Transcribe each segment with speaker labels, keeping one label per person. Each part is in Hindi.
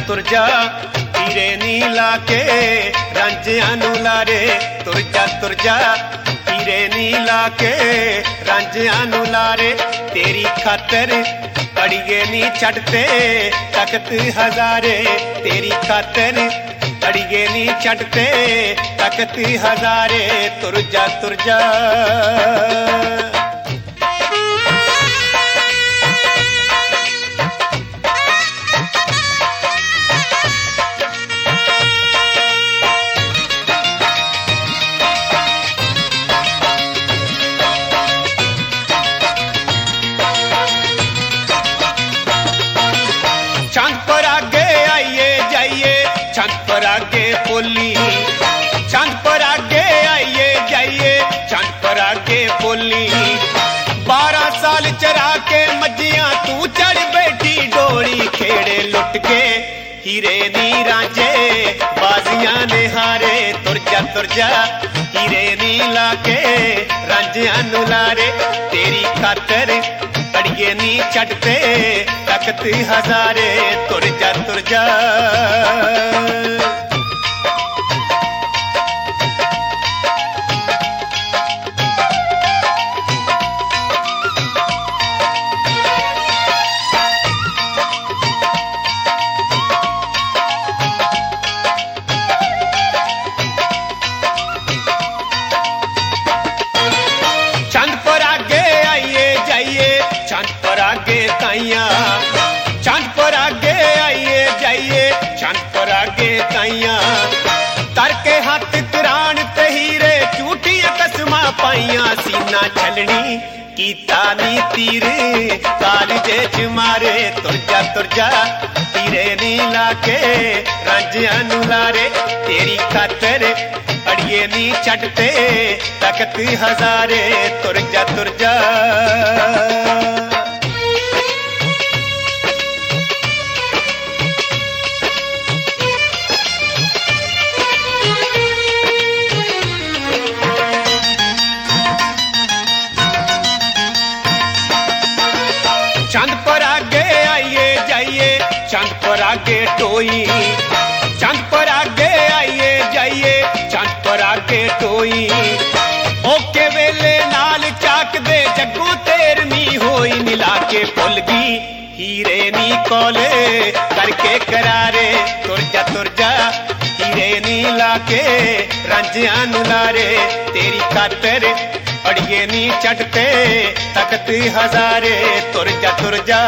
Speaker 1: तुर जा हीरे नी लाके रांझियां नू लारे। तुर जा हीरे नी लाके रांझियां नू लारे। तेरी खातर अड़िए नी छड्डते तख्त हजारे। तेरी खातर अड़िए नी छड्डते तख्त हजारे। तुर जा आगे बोली चंद पर आगे आइए जाइए चंद पर आगे बोली। 12 साल चरा के मज्जियां तू चढ़ बैठी डोरी खेड़े लुट के हीरे नी रांझे बाजियां ने हारे। तुर जा हीरे नी लाके रांझियां नू लारे। तेरी खातर अड़िए नी छड्डते तख्त हजारे। तुर जा चंद पर आगे आइए जाइए चंद पर आगे ताइयां। तर के हाथ कुरान ते हीरे झूठियां कसमां पाइयां। सीना छलनी कीता नी तीर कालजे च मारे। तुर जा हीरे नी लाके रांझियां नू लारे। तेरी खातर अड़िए नी छड्डते तख्त हजारे। तुर जा चंद पर आगे आइए जाइए चंद पर आगे टोई। चंद पर आगे आइए जाइए चंद पर आगे टोई। ओके वेले नाल चाक दे जग्गू तेरनी होई। मिला के भुल गई हीरे नी कोले करके करारे। तुर जा हीरे नी लाके रांझियां नू लारे। तेरी खातर अड़िए नी छड्डते तख्त हजारे। तुर जा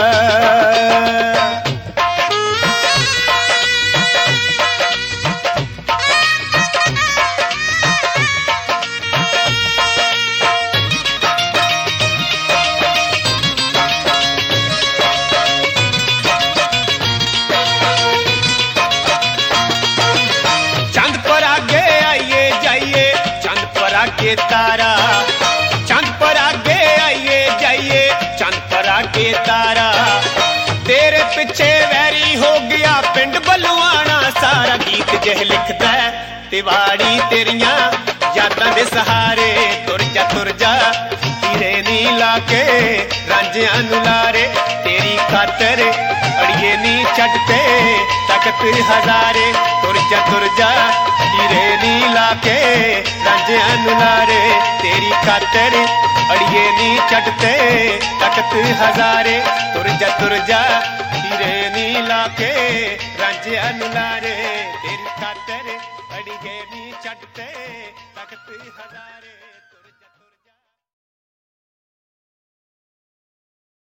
Speaker 1: चंद पर आगे आइए जाइए चंद पर आगे तारा। चंद पर आगे आइए जाइए चंद पर आगे तारा। तेरे पिछे वैरी हो गया पिंड बलुआना सारा। गीत जह लिखदा तिवाड़ी तेरियां यादां दे सहारे। तुर जा हीरे नी लाके रांझियां नू लारे। तेरी खातर अड़िए नी छड्डते तख्त हजारे। तुर जा हीरे नी लाके रांझियां नू लारे। तेरी खातर अड़िए नी छड्डते तख्त हजारे। तुर जा हीरे नी लाके रांझियां नू लारे। तेरी खातर अड़िए नी छड्डते तख्त हजारे।